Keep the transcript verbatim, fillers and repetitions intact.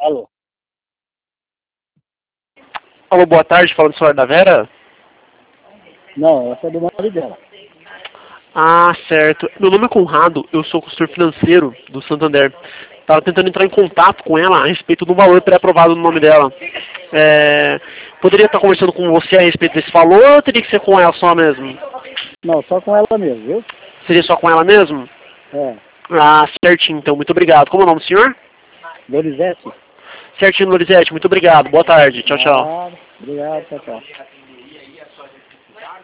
Alô? Alô, boa tarde, falando do celular da Vera? Não, essa é do marido dela. Ah, certo. Meu nome é Conrado, eu sou consultor financeiro do Santander. Estava tentando entrar em contato com ela a respeito do valor pré-aprovado no nome dela. É, poderia estar conversando com você a respeito desse valor ou teria que ser com ela só mesmo? Não, só com ela mesmo, viu? Seria só com ela mesmo? É. Ah, certinho, então. Muito obrigado. Como é o nome do senhor? Donizete? Certinho, Lorizete. Muito obrigado. Boa tarde. Tchau, tchau. Ah, obrigado, tchau, tchau.